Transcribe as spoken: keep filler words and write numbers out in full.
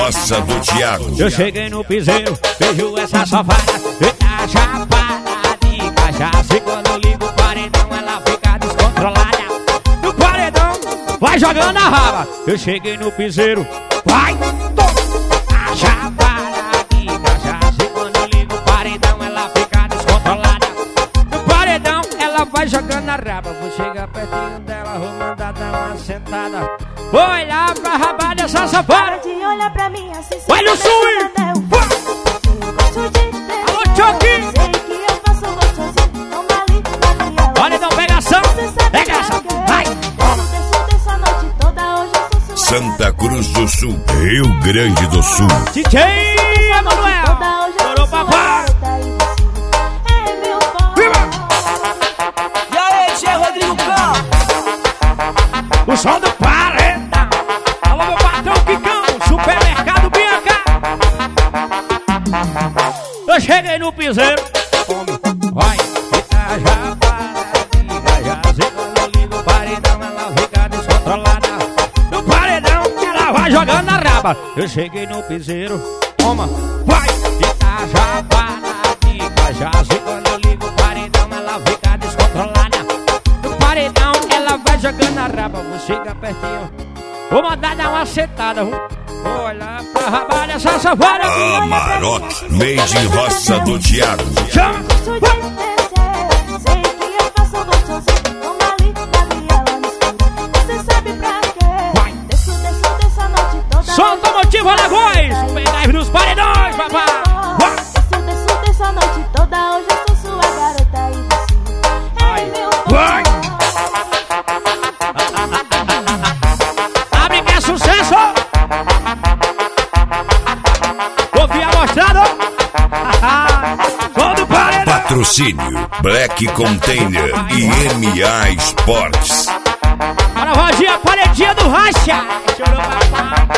roça do Thiago. Eu cheguei no piseiro, vejo essa safada, eita chapada de cachaça. E quando eu ligo o paredão, ela fica descontrolada. No paredão, vai jogando a raba. Eu cheguei no piseiro, vai, toma, chapada de cachaça. E quando eu ligo o paredão, ela fica descontrolada. No paredão, ela vai jogando a raba. Vou chegar pertinho dela, vou mandar dar uma sentada. Vou olhar pra raba dessa safada. De olhar pra mim assim, olha o swing! Alô, Choque! Sei que eu faço gostosinho, não vale nada. Olha, então, pegação! Pegação! Vai! Santa Cruz do Sul, Rio Grande do Sul. D J Emanuel! Chorou, papai! E aí, Tchê Rodrigo Campos? O som do paredão! Alô, meu patrão Kikão! Supermercado Bianca! Eu cheguei no piseiro. Vai! Fica já para, já sei quando eu ligo o paredão, ela fica descontrolada. No paredão, ela vai jogando a raba. Eu cheguei no piseiro. Toma! Vai! Fica já para, já sei quando eu ligo o paredão, ela fica descontrolada. No paredão, ela vai jogando a raba. Vou chegar pertinho, vou mandar dar uma sentada. Vou olhar pra raba dessa safada. Amarok, made in roça do Thiago. Chama! Sei que eu faço gostosinho, não vale nada e ela me escura. Você sabe pra quê? Vai! Desço, desço, desço a noite toda. Solta o motivo, Alagoas! Pegar nos paredões, papai! Vai! Desço, desço, desço a noite toda. Hoje eu sou sua garota e você é meu Vai! bom. Abre que é sucesso! Ouvi amostrado! Todo paredão! Patrocínio Black Container e M A Sports. Para a rodinha, paredinha do racha! Chorou, papai!